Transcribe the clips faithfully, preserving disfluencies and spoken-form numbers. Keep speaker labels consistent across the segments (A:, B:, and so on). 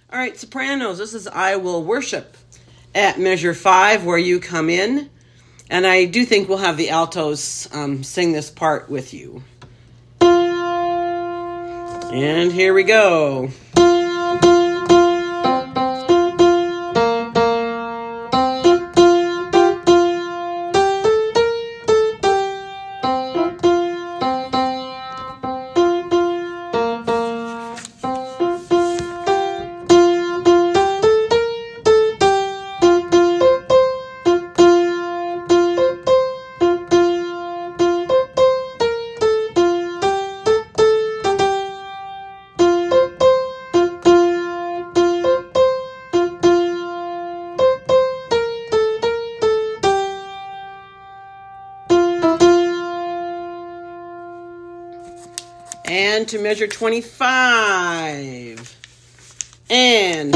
A: All right, sopranos, this is I Will Worship at measure five where you come in. And I do think we'll have the altos um, sing this part with you. And here we go. And to measure twenty-five. And...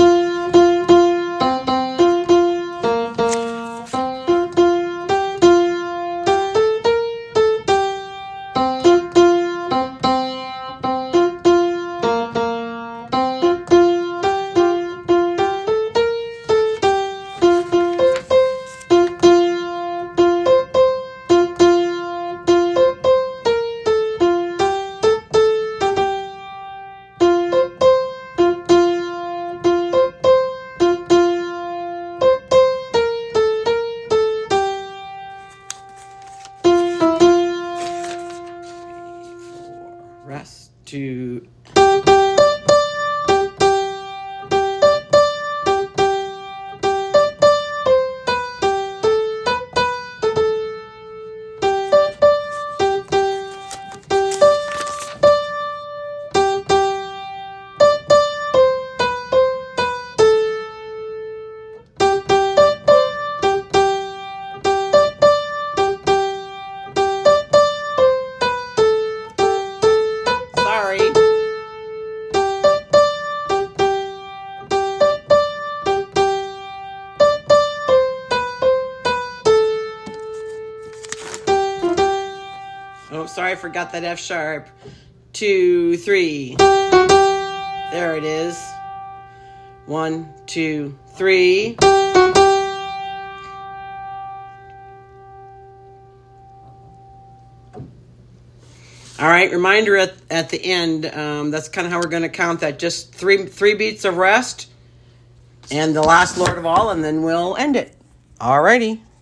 A: rest to... Oh, sorry, I forgot that F sharp. Two, three. There it is. One, two, three. All right, reminder at, at the end, um, that's kind of how we're going to count that. Just three, three beats of rest and the last Lord of all, and then we'll end it. All righty.